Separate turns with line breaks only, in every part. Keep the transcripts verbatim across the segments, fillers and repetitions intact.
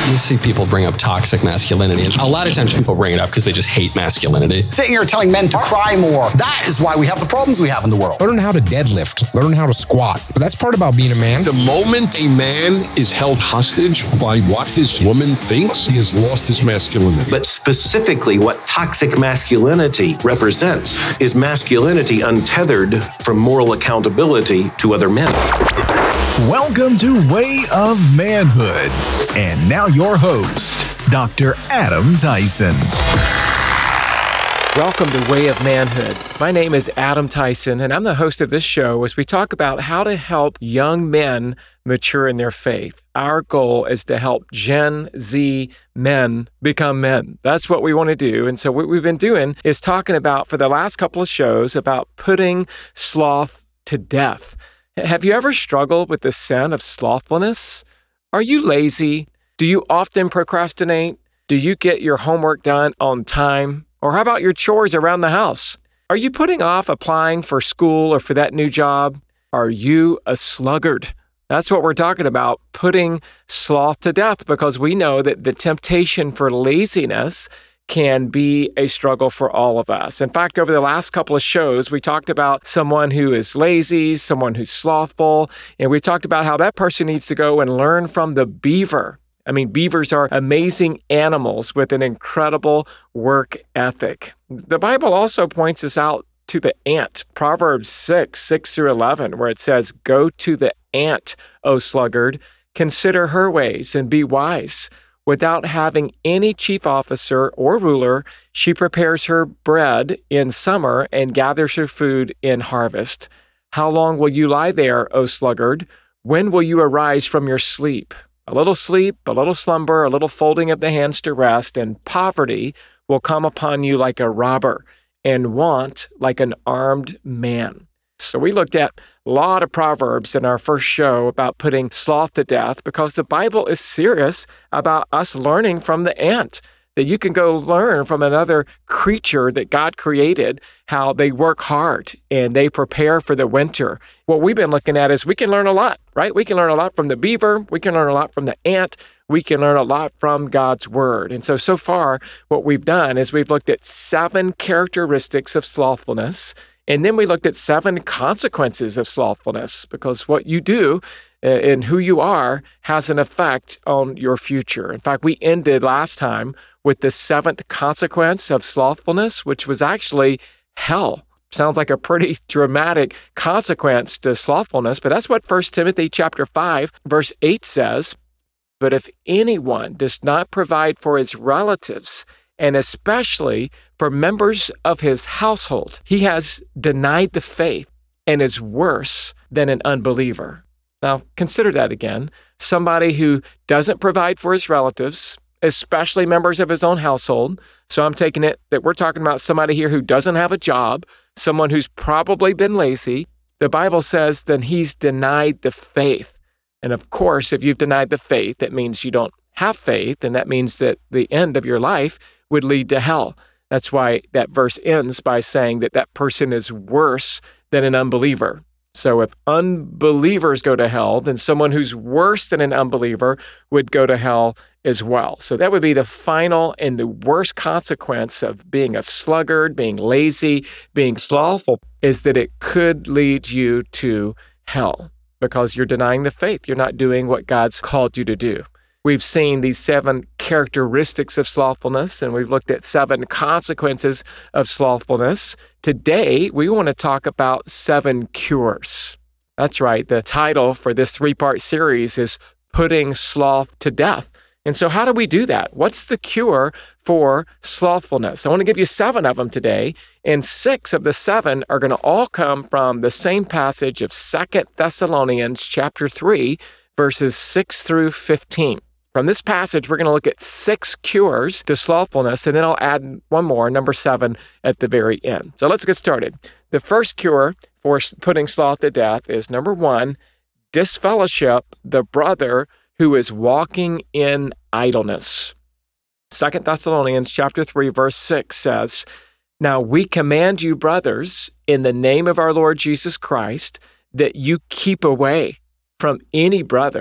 You see people bring up toxic masculinity, and a lot of times people bring it up because they just hate masculinity.
Sitting here telling men to cry more, that is why we have the problems we have in the world.
Learn how to deadlift, learn how to squat. But that's part about being a man.
The moment a man is held hostage by what his woman thinks, he has lost his masculinity.
But specifically, what toxic masculinity represents is masculinity untethered from moral accountability to other men.
Welcome to Way of Manhood. And now your host, Doctor Adam Tyson.
Welcome to Way of Manhood. My name is Adam Tyson, and I'm the host of this show as we talk about how to help young men mature in their faith. Our goal is to help Gen Z men become men. That's what we want to do. And so what we've been doing is talking about, for the last couple of shows, about putting sloth to death. Have you ever struggled with the sin of slothfulness? Are you lazy? Do you often procrastinate? Do you get your homework done on time? Or how about your chores around the house? Are you putting off applying for school or for that new job? Are you a sluggard? That's what we're talking about, putting sloth to death, because we know that the temptation for laziness can be a struggle for all of us. In fact, over the last couple of shows, we talked about someone who is lazy, someone who's slothful, and we talked about how that person needs to go and learn from the beaver. I mean, beavers are amazing animals with an incredible work ethic. The Bible also points us out to the ant, Proverbs six, six through eleven, where it says, "Go to the ant, O sluggard, consider her ways and be wise. Without having any chief officer or ruler, she prepares her bread in summer and gathers her food in harvest. How long will you lie there, O sluggard? When will you arise from your sleep? A little sleep, a little slumber, a little folding of the hands to rest, and poverty will come upon you like a robber, and want like an armed man." So we looked at a lot of Proverbs in our first show about putting sloth to death, because the Bible is serious about us learning from the ant, that you can go learn from another creature that God created, how they work hard and they prepare for the winter. What we've been looking at is we can learn a lot, right? We can learn a lot from the beaver. We can learn a lot from the ant. We can learn a lot from God's word. And so, so far, what we've done is we've looked at seven characteristics of slothfulness. And then we looked at seven consequences of slothfulness, because what you do and who you are has an effect on your future. In fact, we ended last time with the seventh consequence of slothfulness, which was actually hell. Sounds like a pretty dramatic consequence to slothfulness, but that's what First Timothy chapter five, verse eight says. "But if anyone does not provide for his relatives, and especially for members of his household, he has denied the faith and is worse than an unbeliever." Now, consider that again. Somebody who doesn't provide for his relatives, especially members of his own household. So I'm taking it that we're talking about somebody here who doesn't have a job, someone who's probably been lazy. The Bible says then he's denied the faith. And of course, if you've denied the faith, that means you don't have faith, and that means that the end of your life would lead to hell. That's why that verse ends by saying that that person is worse than an unbeliever. So if unbelievers go to hell, then someone who's worse than an unbeliever would go to hell as well. So that would be the final and the worst consequence of being a sluggard, being lazy, being slothful, is that it could lead you to hell because you're denying the faith. You're not doing what God's called you to do. We've seen these seven characteristics of slothfulness, and we've looked at seven consequences of slothfulness. Today, we want to talk about seven cures. That's right. The title for this three-part series is Putting Sloth to Death. And so how do we do that? What's the cure for slothfulness? I want to give you seven of them today, and six of the seven are going to all come from the same passage of Second Thessalonians chapter three, verses six through fifteen. From this passage, we're going to look at six cures to slothfulness, and then I'll add one more, number seven, at the very end. So let's get started. The first cure for putting sloth to death is, number one, disfellowship the brother who is walking in idleness. Second Thessalonians chapter three, verse six says, "Now we command you, brothers, in the name of our Lord Jesus Christ, that you keep away from any brother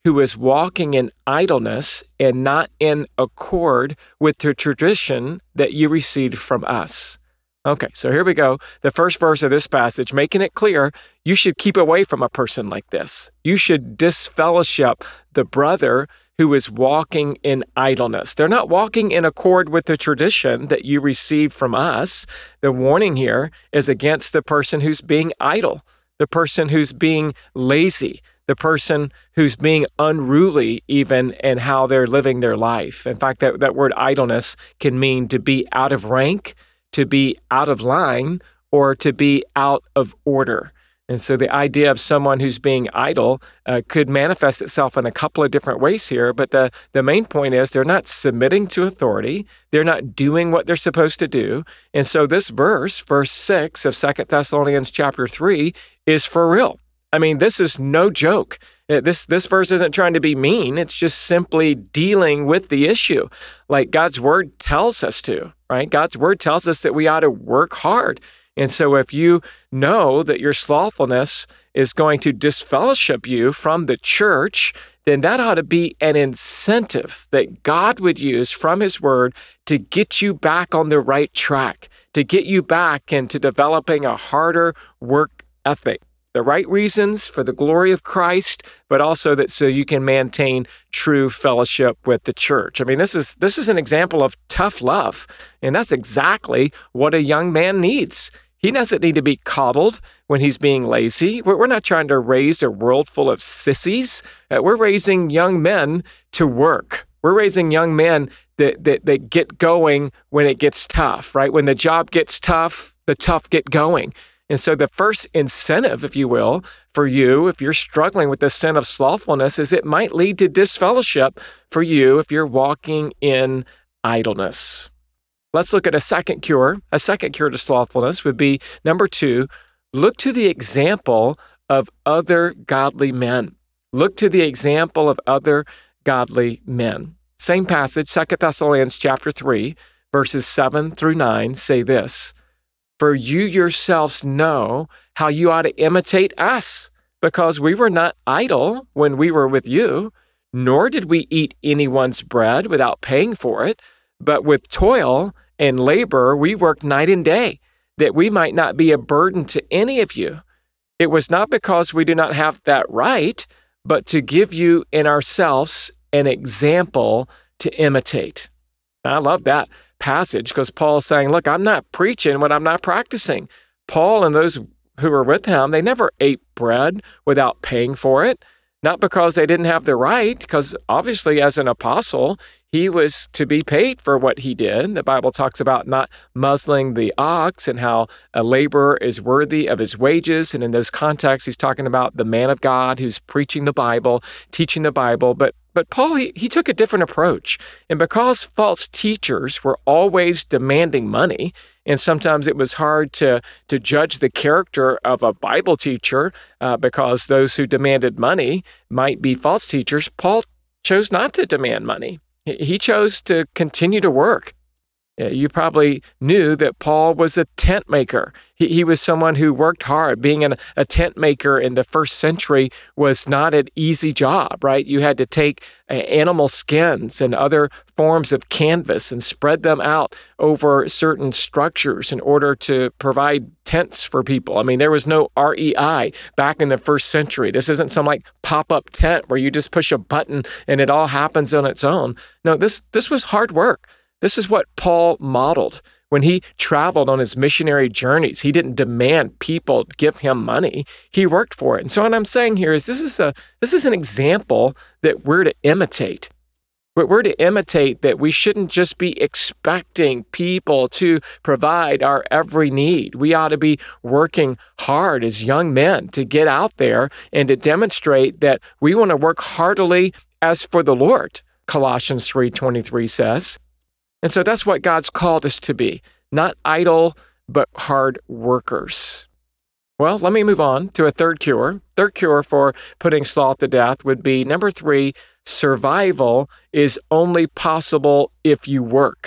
who is walking in idleness and not in accord with the tradition that you received from us. Okay, so here we go. The first verse of this passage, making it clear, you should keep away from a person like this. You should disfellowship the brother who is walking in idleness. They're not walking in accord with the tradition that you received from us. The warning here is against the person who's being idle, the person who's being lazy, the person who's being unruly even in how they're living their life. In fact, that, that word idleness can mean to be out of rank, to be out of line, or to be out of order. And so the idea of someone who's being idle uh, could manifest itself in a couple of different ways here, but the, the main point is they're not submitting to authority. They're not doing what they're supposed to do. And so this verse, verse six of Second Thessalonians chapter three, is for real. I mean, this is no joke. This this verse isn't trying to be mean. It's just simply dealing with the issue like God's word tells us to, right? God's word tells us that we ought to work hard. And so if you know that your slothfulness is going to disfellowship you from the church, then that ought to be an incentive that God would use from his word to get you back on the right track, to get you back into developing a harder work ethic. The right reasons for the glory of Christ, but also that so you can maintain true fellowship with the church. I mean, this is this is an example of tough love, and that's exactly what a young man needs. He doesn't need to be coddled when he's being lazy. We're, we're not trying to raise a world full of sissies. Uh, we're raising young men to work. We're raising young men that, that, that get going when it gets tough, right? When the job gets tough, the tough get going. And so the first incentive, if you will, for you, if you're struggling with the sin of slothfulness, is it might lead to disfellowship for you if you're walking in idleness. Let's look at a second cure. A second cure to slothfulness would be, number two, look to the example of other godly men. Look to the example of other godly men. Same passage, Second Thessalonians chapter three, verses seven through nine say this, "For you yourselves know how you ought to imitate us, because we were not idle when we were with you, nor did we eat anyone's bread without paying for it, but with toil and labor we worked night and day, that we might not be a burden to any of you. It was not because we do not have that right, but to give you in ourselves an example to imitate." I love that passage because Paul's saying, look, I'm not preaching what I'm not practicing. Paul and those who were with him, they never ate bread without paying for it, not because they didn't have the right, because obviously as an apostle, he was to be paid for what he did. The Bible talks about not muzzling the ox and how a laborer is worthy of his wages. And in those contexts, he's talking about the man of God who's preaching the Bible, teaching the Bible. But But Paul, he, he took a different approach. And because false teachers were always demanding money, and sometimes it was hard to, to judge the character of a Bible teacher uh, because those who demanded money might be false teachers, Paul chose not to demand money. He chose to continue to work. You probably knew that Paul was a tent maker. He, he was someone who worked hard. Being an, a tent maker in the first century was not an easy job, right? You had to take uh, animal skins and other forms of canvas and spread them out over certain structures in order to provide tents for people. I mean, there was no R E I back in the first century. This isn't some like pop-up tent where you just push a button and it all happens on its own. No, this this was hard work. This is what Paul modeled when he traveled on his missionary journeys. He didn't demand people give him money. He worked for it. And so what I'm saying here is this is a this is an example that we're to imitate. We're to imitate that we shouldn't just be expecting people to provide our every need. We ought to be working hard as young men to get out there and to demonstrate that we want to work heartily as for the Lord, Colossians three twenty-three says. And so that's what God's called us to be, not idle, but hard workers. Well, let me move on to a third cure. Third cure for putting sloth to death would be, number three, survival is only possible if you work.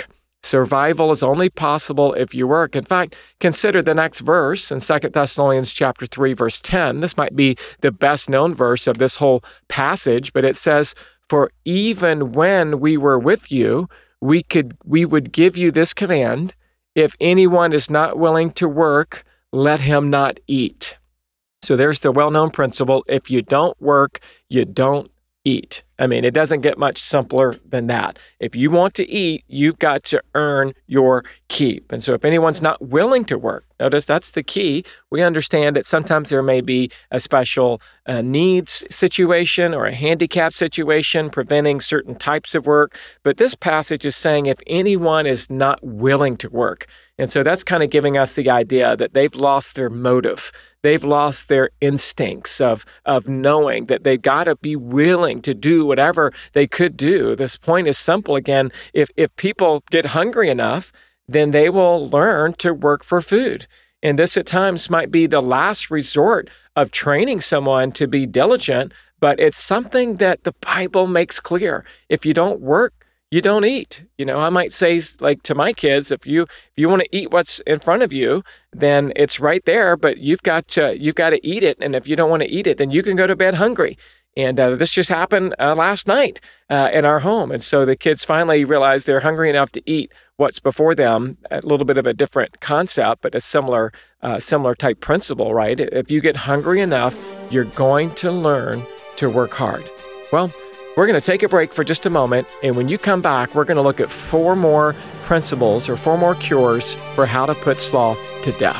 Survival is only possible if you work. In fact, consider the next verse in Second Thessalonians chapter three, verse ten. This might be the best known verse of this whole passage, but it says, "For even when we were with you, we could we would give you this command, if anyone is not willing to work, let him not eat." So there's the well-known principle. If you don't work, you don't eat. I mean, it doesn't get much simpler than that. If you want to eat, you've got to earn your keep. And so if anyone's not willing to work, notice that's the key. We understand that sometimes there may be a special uh, needs situation or a handicap situation preventing certain types of work. But this passage is saying if anyone is not willing to work. And so that's kind of giving us the idea that they've lost their motive. They've lost their instincts of, of knowing that they've got to be willing to do whatever they could do. This point is simple again. If, if people get hungry enough, then they will learn to work for food. And this at times might be the last resort of training someone to be diligent, but it's something that the Bible makes clear. If you don't work, you don't eat. You know, I might say, like to my kids, if you if you want to eat what's in front of you, then it's right there, but you've got to you've got to eat it. And if you don't want to eat it, then you can go to bed hungry. And uh, this just happened uh, last night uh, in our home. And so the kids finally realized they're hungry enough to eat what's before them. A little bit of a different concept, but a similar uh, similar type principle, right? If you get hungry enough, you're going to learn to work hard. Well, we're going to take a break for just a moment, and when you come back, we're going to look at four more principles or four more cures for how to put sloth to death.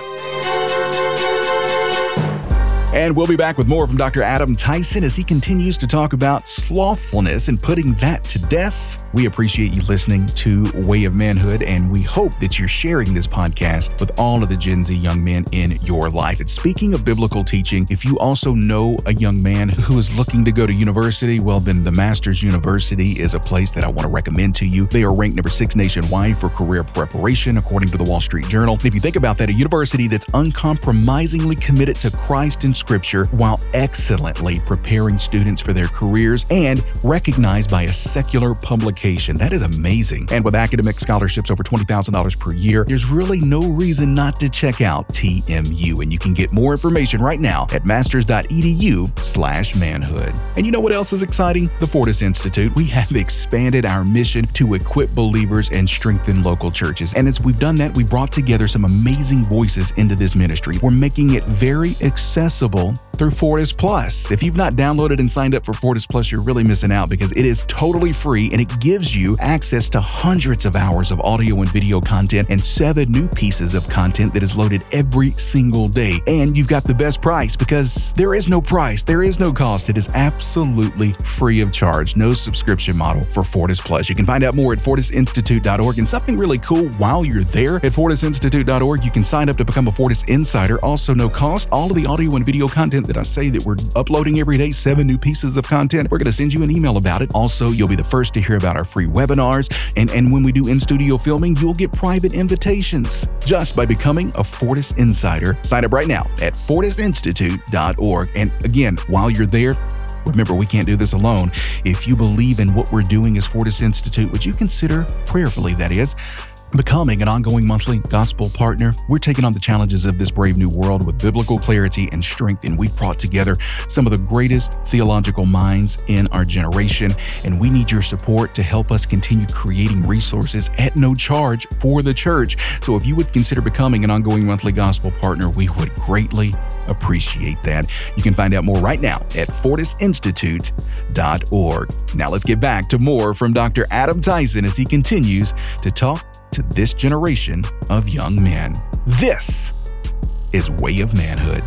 And we'll be back with more from Doctor Adam Tyson as he continues to talk about slothfulness and putting that to death. We appreciate you listening to Way of Manhood, and we hope that you're sharing this podcast with all of the Gen Z young men in your life. And speaking of biblical teaching, if you also know a young man who is looking to go to university, well, then the Masters University is a place that I want to recommend to you. They are ranked number six nationwide for career preparation, according to the Wall Street Journal. And if you think about that, a university that's uncompromisingly committed to Christ and Scripture while excellently preparing students for their careers and recognized by a secular publication. That is amazing. And with academic scholarships over twenty thousand dollars per year, there's really no reason not to check out T M U. And you can get more information right now at masters.edu slash manhood. And you know what else is exciting? The Fortis Institute. We have expanded our mission to equip believers and strengthen local churches. And as we've done that, we brought together some amazing voices into this ministry. We're making it very accessible through Fortis Plus. If you've not downloaded and signed up for Fortis Plus, you're really missing out because it is totally free and it gives you access to hundreds of hours of audio and video content and seven new pieces of content that is loaded every single day. And you've got the best price because there is no price, there is no cost. It is absolutely free of charge. No subscription model for Fortis Plus. You can find out more at fortis institute dot org. And something really cool while you're there at fortis institute dot org, you can sign up to become a Fortis Insider. Also no cost. All of the audio and video content that I say that we're uploading every day, seven new pieces of content, we're going to send you an email about it. Also, you'll be the first to hear about our free webinars. And, and when we do in-studio filming, you'll get private invitations just by becoming a Fortis Insider. Sign up right now at fortis institute dot org. And again, while you're there, remember, we can't do this alone. If you believe in what we're doing as Fortis Institute, would you consider, prayerfully that is, becoming an ongoing monthly gospel partner? We're taking on the challenges of this brave new world with biblical clarity and strength, and we've brought together some of the greatest theological minds in our generation, and we need your support to help us continue creating resources at no charge for the church. So if you would consider becoming an ongoing monthly gospel partner, we would greatly appreciate that. You can find out more right now at fortis institute dot org. Now let's get back to more from Doctor Adam Tyson as he continues to talk to this generation of young men. This is Way of Manhood.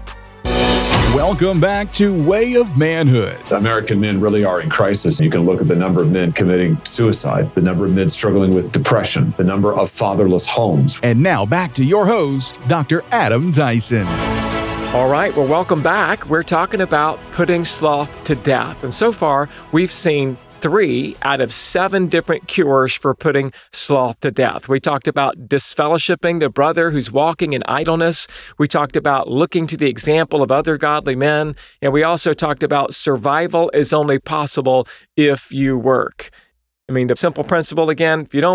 Welcome back to Way of Manhood.
American men really are in crisis. You can look at the number of men committing suicide, the number of men struggling with depression, the number of fatherless homes.
And now back to your host, Doctor Adam Tyson.
All right, well, welcome back. We're talking about putting sloth to death. And so far, we've seen three out of seven different cures for putting sloth to death. We talked about disfellowshipping the brother who's walking in idleness. We talked about looking to the example of other godly men. And we also talked about survival is only possible if you work. I mean, the simple principle again, if you don't work,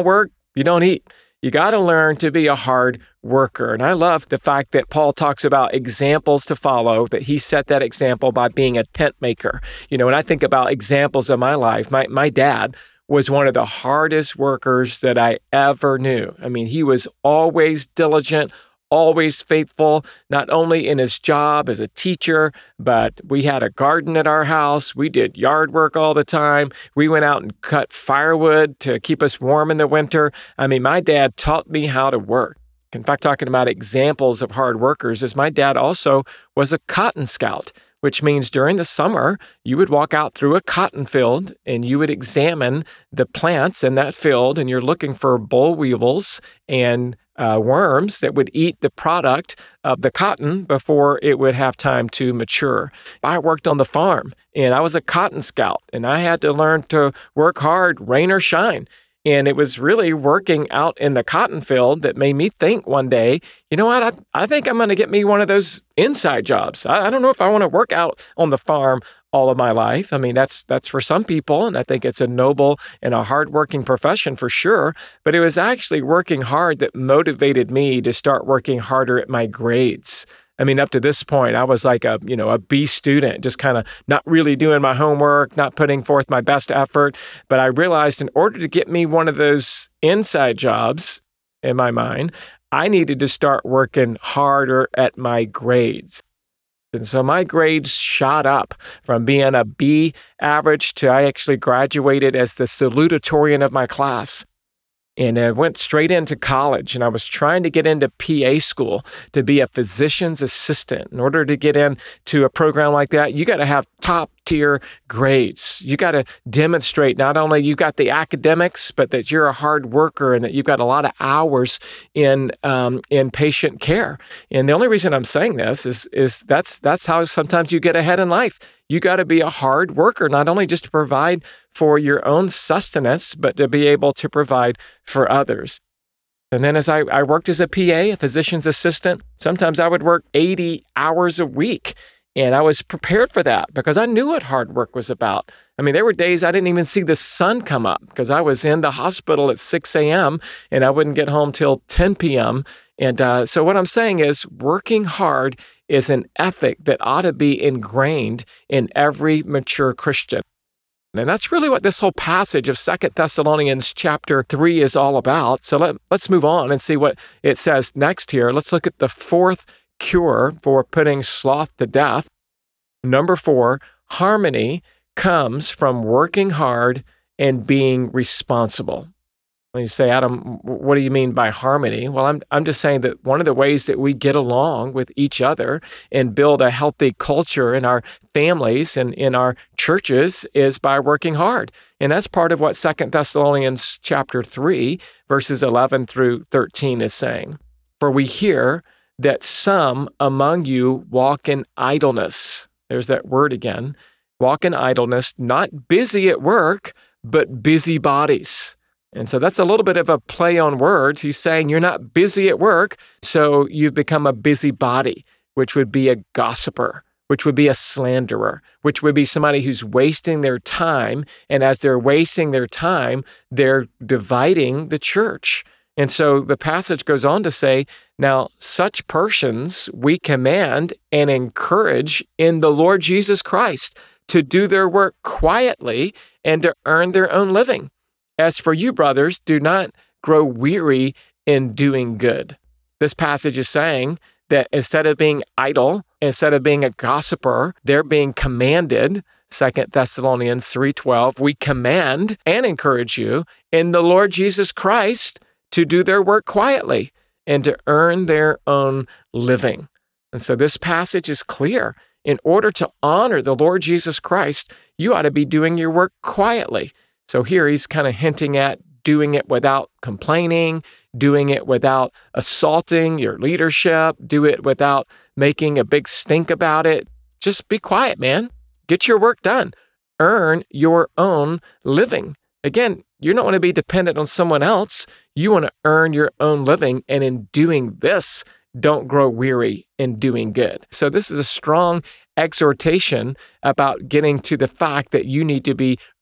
You don't eat. You got to learn to be a hard worker. And I love the fact that Paul talks about examples to follow, that he set that example by being a tent maker. You know, when I think about examples of my life, my, my dad was one of the hardest workers that I ever knew. I mean, he was always diligent, always faithful, not only in his job as a teacher, but we had a garden at our house. We did yard work all the time. We went out and cut firewood to keep us warm in the winter. I mean, my dad taught me how to work. In fact, talking about examples of hard workers, is my dad also was a cotton scout, which means during the summer, you would walk out through a cotton field and you would examine the plants in that field, and you're looking for boll weevils and Uh, worms that would eat the product of the cotton before it would have time to mature. I worked on the farm and I was a cotton scout, and I had to learn to work hard, rain or shine. And it was really working out in the cotton field that made me think one day, you know what, I, I think I'm going to get me one of those inside jobs. I, I don't know if I want to work out on the farm all of my life. I mean, that's that's for some people, and I think it's a noble and a hardworking profession for sure. But it was actually working hard that motivated me to start working harder at my grades. I mean, up to this point, I was like a, you know, a B student, just kind of not really doing my homework, not putting forth my best effort. But I realized in order to get me one of those inside jobs in my mind, I needed to start working harder at my grades. And so my grades shot up from being a B average to I actually graduated as the salutatorian of my class. And I went straight into college, and I was trying to get into P A school to be a physician's assistant. In order to get into a program like that, you got to have top tier grades. You got to demonstrate not only you got the academics, but that you're a hard worker and that you've got a lot of hours in um, in patient care. And the only reason I'm saying this is is that's that's how sometimes you get ahead in life. You got to be a hard worker, not only just to provide for your own sustenance, but to be able to provide for others. And then as I, I worked as a P A, a physician's assistant, sometimes I would work eighty hours a week. And I was prepared for that because I knew what hard work was about. I mean, there were days I didn't even see the sun come up because I was in the hospital at six a.m. and I wouldn't get home till ten p.m. And uh, so what I'm saying is working hard is an ethic that ought to be ingrained in every mature Christian. And that's really what this whole passage of Second Thessalonians chapter three is all about. So let, let's move on and see what it says next here. Let's look at the fourth cure for putting sloth to death. Number four, harmony comes from working hard and being responsible. When you say, Adam, what do you mean by harmony? Well, I'm I'm just saying that one of the ways that we get along with each other and build a healthy culture in our families and in our churches is by working hard. And that's part of what Second Thessalonians chapter three, verses eleven through thirteen is saying. For we hear that some among you walk in idleness. There's that word again. Walk in idleness, not busy at work, but busybodies. And so that's a little bit of a play on words. He's saying you're not busy at work, so you've become a busybody, which would be a gossiper, which would be a slanderer, which would be somebody who's wasting their time. And as they're wasting their time, they're dividing the church. And so the passage goes on to say, now such persons we command and encourage in the Lord Jesus Christ to do their work quietly and to earn their own living. As for you, brothers, do not grow weary in doing good. This passage is saying that instead of being idle, instead of being a gossiper, they're being commanded. Second Thessalonians three twelve, we command and encourage you in the Lord Jesus Christ to do their work quietly and to earn their own living. And so this passage is clear. In order to honor the Lord Jesus Christ, you ought to be doing your work quietly. So here he's kind of hinting at doing it without complaining, doing it without assaulting your leadership, do it without making a big stink about it. Just be quiet, man. Get your work done. Earn your own living. Again, you don't want to be dependent on someone else. You want to earn your own living. And in doing this, don't grow weary in doing good. So this is a strong exhortation about getting to the fact that you need to be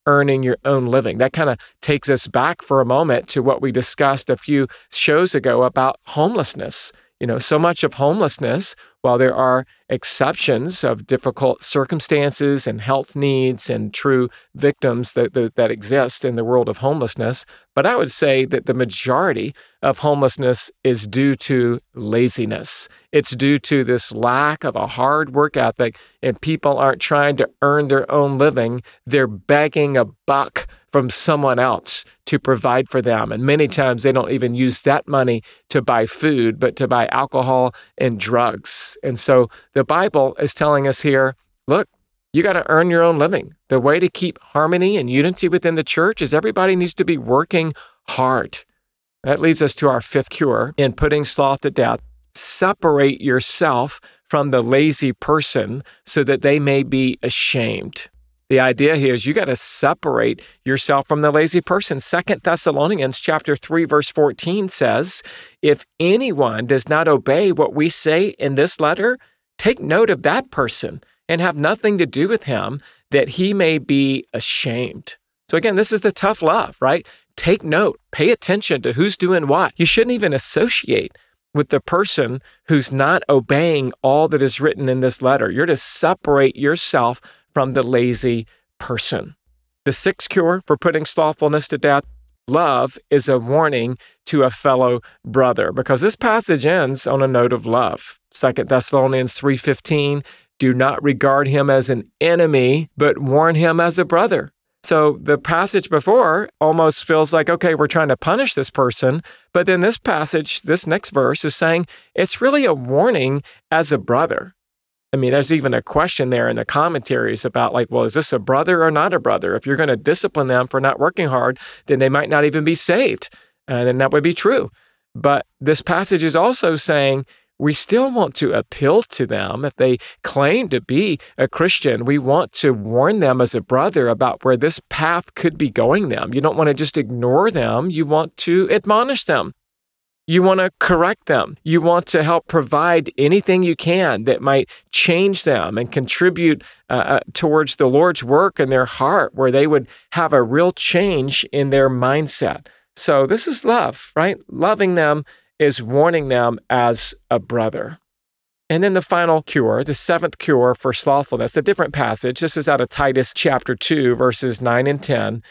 earning your own living. That kind of takes us back for a moment to what we discussed a few shows ago about homelessness. You know, so much of homelessness, while there are exceptions of difficult circumstances and health needs and true victims that, that, that exist in the world of homelessness, but I would say that the majority of homelessness is due to laziness. It's due to this lack of a hard work ethic, and people aren't trying to earn their own living. They're begging a buck from someone else to provide for them. And many times they don't even use that money to buy food, but to buy alcohol and drugs. And so the Bible is telling us here, look, you got to earn your own living. The way to keep harmony and unity within the church is everybody needs to be working hard. That leads us to our fifth cure in putting sloth to death. Separate yourself from the lazy person so that they may be ashamed. The idea here is you got to separate yourself from the lazy person. Second Thessalonians chapter three, verse fourteen says, if anyone does not obey what we say in this letter, take note of that person and have nothing to do with him, that he may be ashamed. So again, this is the tough love, right? Take note, pay attention to who's doing what. You shouldn't even associate with the person who's not obeying all that is written in this letter. You're to separate yourself from the lazy person. The sixth cure for putting slothfulness to death, love is a warning to a fellow brother, because this passage ends on a note of love. Second Thessalonians three fifteen, do not regard him as an enemy, but warn him as a brother. So the passage before almost feels like, okay, we're trying to punish this person. But then this passage, this next verse is saying it's really a warning as a brother. I mean, there's even a question there in the commentaries about like, well, is this a brother or not a brother? If you're going to discipline them for not working hard, then they might not even be saved. And then that would be true. But this passage is also saying we still want to appeal to them. If they claim to be a Christian, we want to warn them as a brother about where this path could be going them. You don't want to just ignore them. You want to admonish them. You want to correct them. You want to help provide anything you can that might change them and contribute uh, towards the Lord's work in their heart, where they would have a real change in their mindset. So this is love, right? Loving them is warning them as a brother. And then the final cure, the seventh cure for slothfulness, a different passage. This is out of Titus chapter two, verses nine and ten.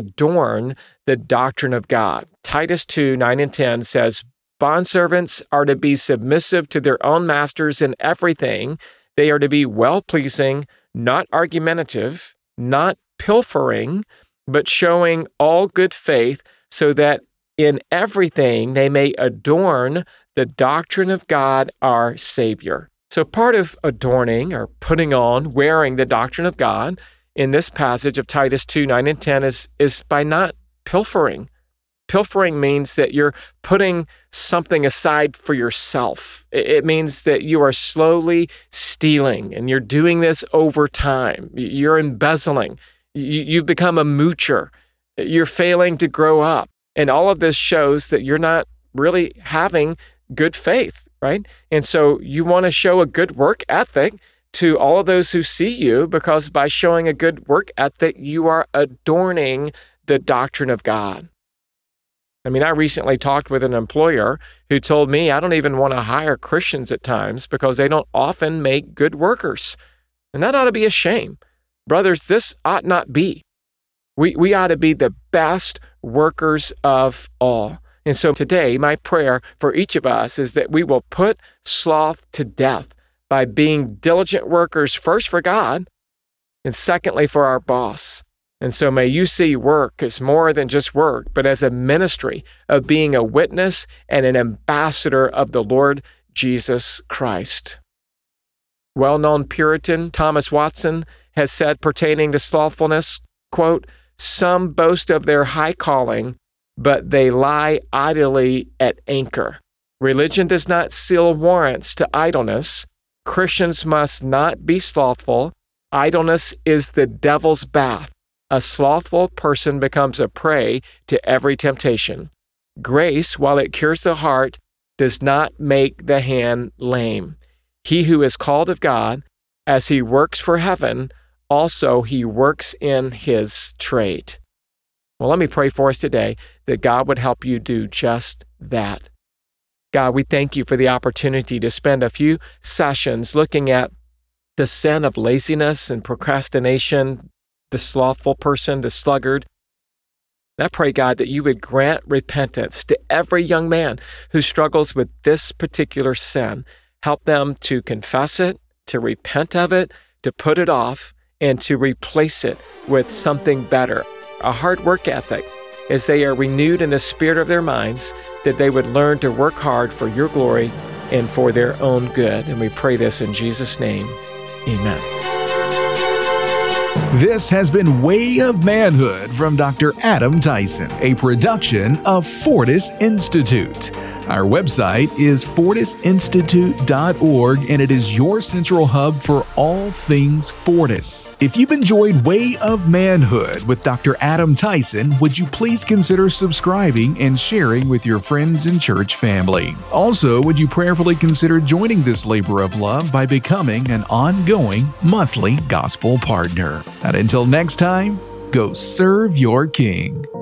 Adorn the doctrine of God. Titus two, nine and ten says, bondservants are to be submissive to their own masters in everything. They are to be well-pleasing, not argumentative, not pilfering, but showing all good faith, so that in everything they may adorn the doctrine of God our Savior. So part of adorning or putting on, wearing the doctrine of God in this passage of Titus two, nine and ten is, is by not pilfering. Pilfering means that you're putting something aside for yourself. It means that you are slowly stealing, and you're doing this over time. You're embezzling. You've become a moocher. You're failing to grow up. And all of this shows that you're not really having good faith, right? And so you want to show a good work ethic to all of those who see you, because by showing a good work ethic, you are adorning the doctrine of God. I mean, I recently talked with an employer who told me, I don't even want to hire Christians at times because they don't often make good workers. And that ought to be a shame. Brothers, this ought not be. We, we ought to be the best workers of all. And so today, my prayer for each of us is that we will put sloth to death by being diligent workers, first for God, and secondly for our boss. And so may you see work as more than just work, but as a ministry of being a witness and an ambassador of the Lord Jesus Christ. Well-known Puritan Thomas Watson has said pertaining to slothfulness, quote, some boast of their high calling, but they lie idly at anchor. Religion does not seal warrants to idleness. Christians must not be slothful. Idleness is the devil's bath. A slothful person becomes a prey to every temptation. Grace, while it cures the heart, does not make the hand lame. He who is called of God, as he works for heaven, also he works in his trade. Well, let me pray for us today that God would help you do just that. God, we thank you for the opportunity to spend a few sessions looking at the sin of laziness and procrastination, the slothful person, the sluggard. And I pray, God, that you would grant repentance to every young man who struggles with this particular sin. Help them to confess it, to repent of it, to put it off, and to replace it with something better, a hard work ethic, as they are renewed in the spirit of their minds, that they would learn to work hard for your glory and for their own good. And we pray this in Jesus' name. Amen.
This has been Way of Manhood from Doctor Adam Tyson, a production of Fortis Institute. Our website is fortis institute dot org, and it is your central hub for all things Fortis. If you've enjoyed Way of Manhood with Doctor Adam Tyson, would you please consider subscribing and sharing with your friends and church family? Also, would you prayerfully consider joining this labor of love by becoming an ongoing monthly gospel partner? And until next time, go serve your King.